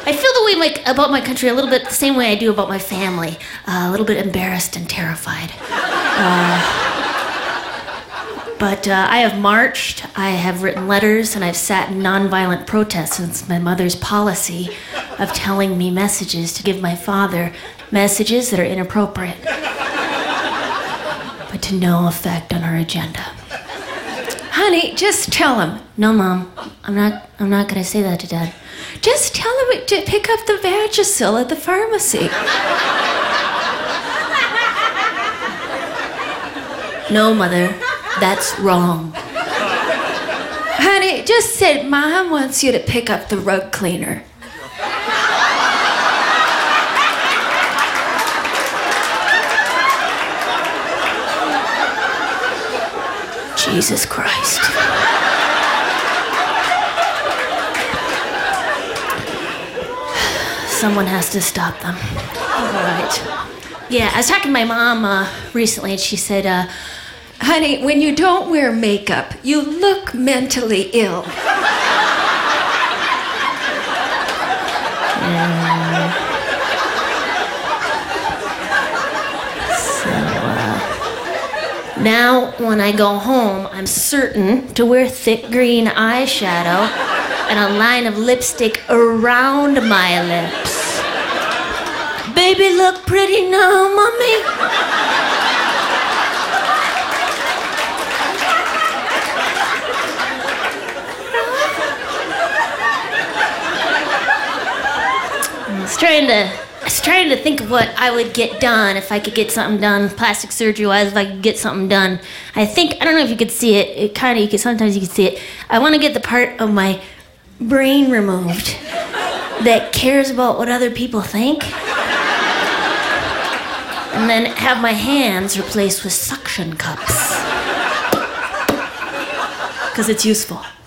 I feel the way about my country a little bit the same way I do about my family. A little bit embarrassed and terrified. But I have marched, I have written letters, and I've sat in nonviolent protest since my mother's policy of telling me messages to give my father messages that are inappropriate, but to no effect on her agenda. Honey, just tell him. No, Mom, I'm not gonna say that to Dad. Just tell him to pick up the Vagisil at the pharmacy. No, Mother, that's wrong. Honey, just said Mom wants you to pick up the rug cleaner. Jesus Christ. Someone has to stop them. All right. Yeah, I was talking to my mom recently, and she said, Honey, when you don't wear makeup, you look mentally ill. Now, when I go home, I'm certain to wear thick green eyeshadow and a line of lipstick around my lips. Baby, look pretty now, Mommy. I was trying to think of what I would get done if I could get something done, plastic surgery-wise, if I could get something done. I don't know if you could see it. Sometimes you can see it. I want to get the part of my brain removed that cares about what other people think. And then have my hands replaced with suction cups. Because it's useful.